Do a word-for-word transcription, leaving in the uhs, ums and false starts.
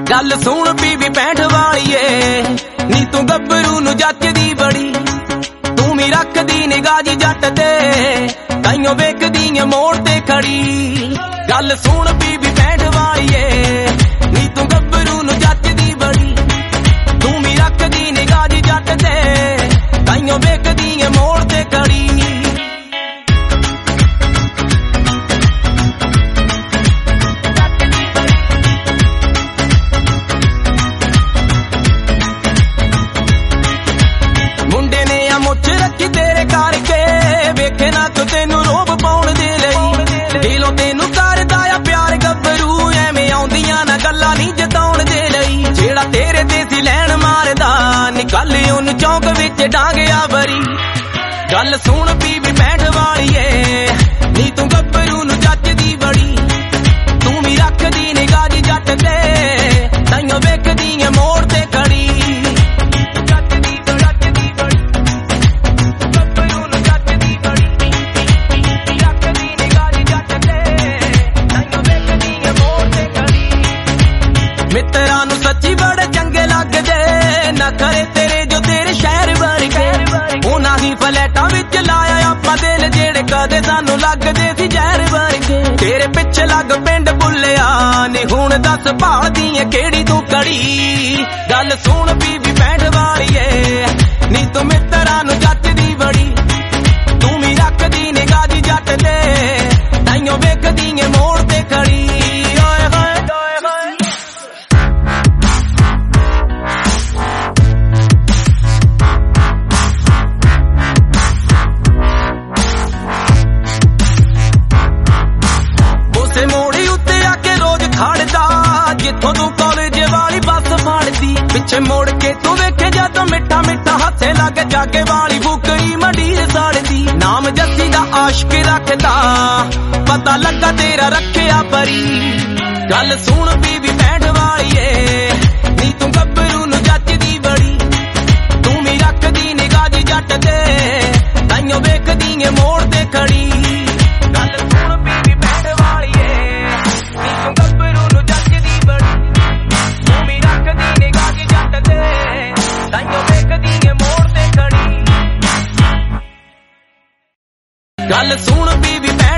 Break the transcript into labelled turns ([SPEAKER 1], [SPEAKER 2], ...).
[SPEAKER 1] गल सुन बीबी पैंठ वालीए नी तू गब्बरू नू जचदी बड़ी तू भी रखदी निगाह जी जट ते ताइयों वेखदी ऐ मोड़ ते खड़ी। गल सुन बीबी पैंठ वालीए नी तू गब्बरू नू जचदी बड़ी तू भी रखदी निगाह जी जट ते ताइयों वेखदी ऐ मोड़ ते खड़ी। तेरे करके वेखे ना तू तेनू रोब पाउण दे लई दिलों तेनू करदा आ प्यार गब्बरू एवें आउंदियां ना गल्लां नहीं जताउण दे लई। जेड़ा तेरे ते सी लैण मारदा निकल ओनू चौक विच डांगिया बरी। गल सुन बीबी पैंठ वालीए नी तू गब्बरू नू जचदी बड़ी तू भी रखदी निगाह जी जट ते ताइयों वेखदी ऐ मोड़ ते खड़ी। मित्रां नू सच्ची बड़े चंगे लगदे नखरे तेरे जो तेरे शहर वर्गे उन्हां ही फ्लैटां विच लाया आपां दिल जेड़े कदे सानू लगदे सी जहर वर्गे। तेरे पिछे लग पिंड बुल्लिया नी हुण दस भालदी ऐ केड़ी तू कड़ी। गल सुन बीबी पैंठ वालीए नी तू मित्रां नू जचदी बड़ी तू भी रखदी निगाह जी जट ते ताइयों वेखदी ऐ मोड़ ते खड़ी। जिथों तू कॉलेज वाली बस फड़दी पिछे मोड़ के तू वेखे जदों मिठा मिठा हथे लग जागे वाली बुकरी मंडीर साड़दी। नाम जस्सी दा आशिक रखदा पता लगा तेरा रखिया परी। गल सुन बीबी पैंठ वालीए नी तू गब्बरू नू जचदी बड़ी तू भी रखदी निगाह जी जट ते ताइयों वेखदी ऐ मोड़ ते खड़ी। गल सुन बीबी पैंठ वालीए नी तू गब्बरू नू जचदी बड़ी तू भी रखदी निगाह जी जट ते ताइयों वेखदी ऐ मोड़ ते खड़ी। गल सुन बीबी